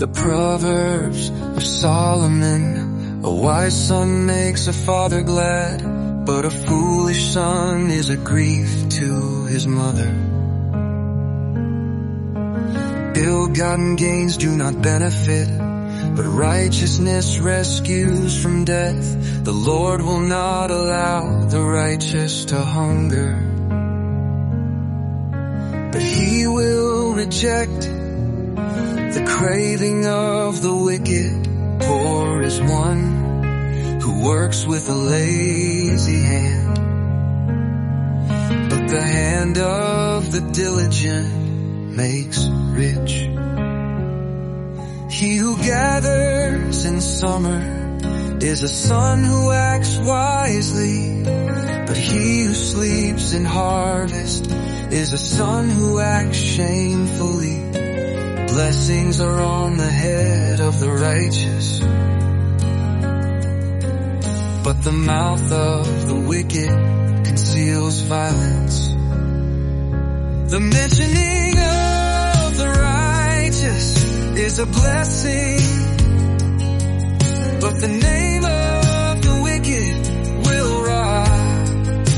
The Proverbs of Solomon. A wise son makes a father glad, but a foolish son is a grief to his mother. Ill-gotten gains do not benefit, but righteousness rescues from death. The Lord will not allow the righteous to hunger, but He will reject the craving of the wicked. Poor is one who works with a lazy hand, but the hand of the diligent makes rich. He who gathers in summer is a son who acts wisely, but he who sleeps in harvest is a son who acts shamefully. Blessings are on the head of the righteous, but the mouth of the wicked conceals violence. The mentioning of the righteous is a blessing, but the name of the wicked will rot.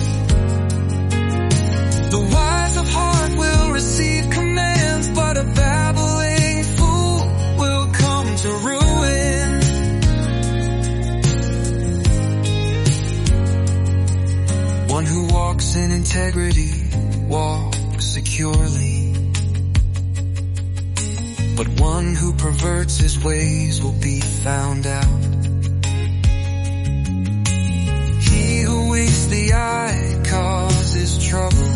The wise of heart will receive commands, but a babbling fool will come to ruin. One who walks in integrity walks securely, but one who perverts his ways will be found out. He who wastes the eye causes trouble,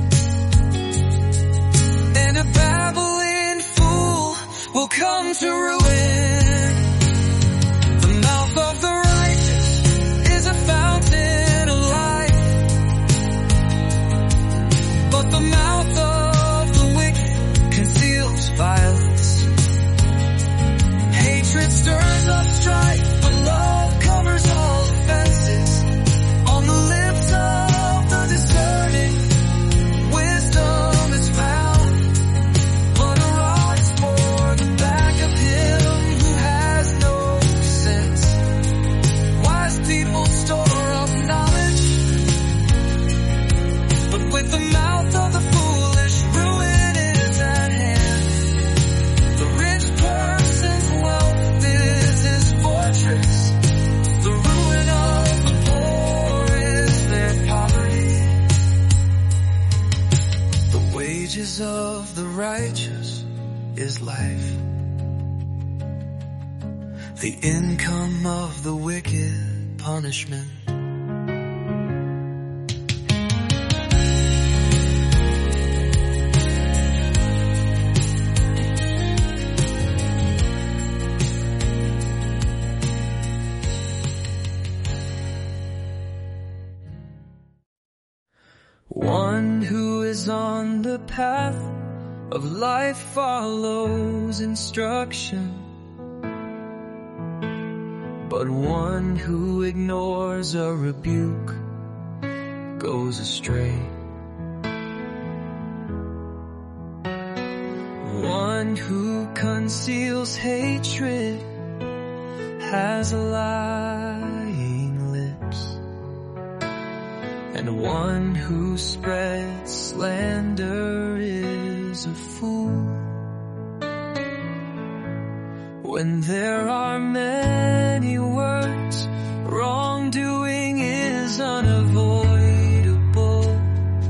and a babbling fool will come to ruin. The mouth of the righteous is a fountain of life, but the mouth of the wicked conceals violence. Hatred stirs up strife, but love covers all offenses. On the lips of the discerning, wisdom is found, but a rod is for the back of him who has no sense. Wise people store up knowledge, but with the mouth of the foolish, ruin is at hand. The rich person's wealth is his fortress. The ruin of the poor is their poverty. The wages of the righteous is life. The income of the wicked, punishment. One who is on the path of life follows instruction, but one who ignores a rebuke goes astray. One who conceals hatred has lying lips, and one who spreads slander is a fool. When there are many words, wrongdoing is unavoidable,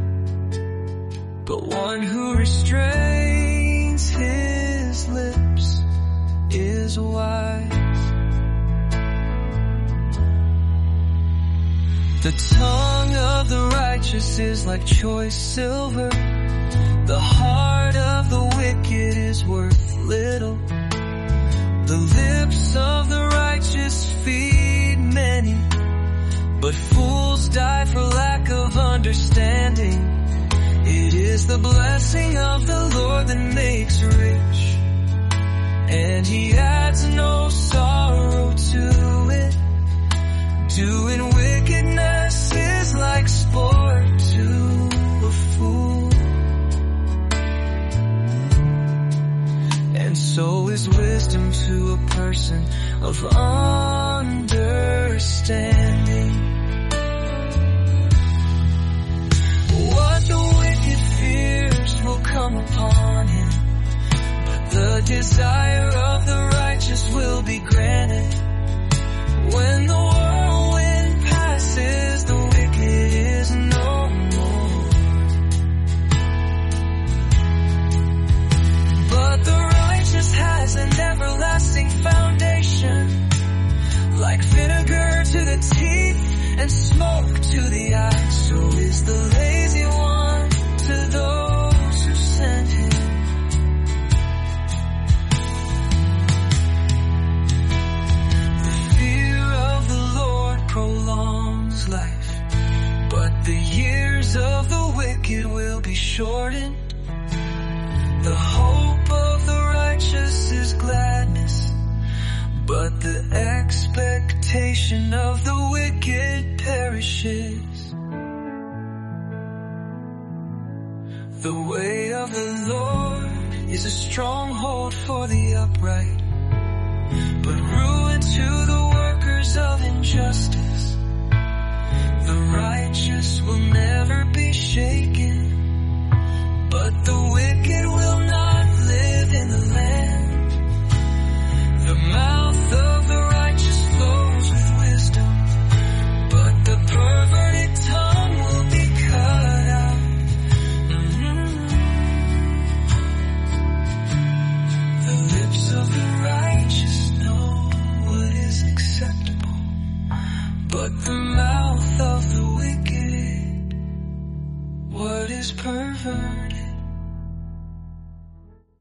but one who restrains his lips is wise. The tongue of the righteous is like choice silver. The heart of the wicked is worth little. The lips of the righteous feed many, but fools die for lack of understanding. It is the blessing of the Lord that makes rich, and He adds no sorrow to it. Doing wickedness is like sport to a fool, and so is wisdom person of understanding. What the wicked fears will come upon him, but the desire of the righteous will be granted. When the whirlwind passes, the wicked is no more. But the righteous has an everlasting foundation, like vinegar to the teeth and smoke to the eyes. So is the lazy one to those who send him. The fear of the Lord prolongs life, but the years of the wicked will be shortened. The hope of the righteous is gladness, but the expectation of the wicked perishes. The way of the Lord is a stronghold for the upright, but ruin to the workers of injustice. The righteous will never be shaken, but the wicked will not live in the land. The mouth of the righteous flows with wisdom, but the perverted tongue will be cut out. The lips of the righteous know what is acceptable, but the mouth of the wicked, what is perverted.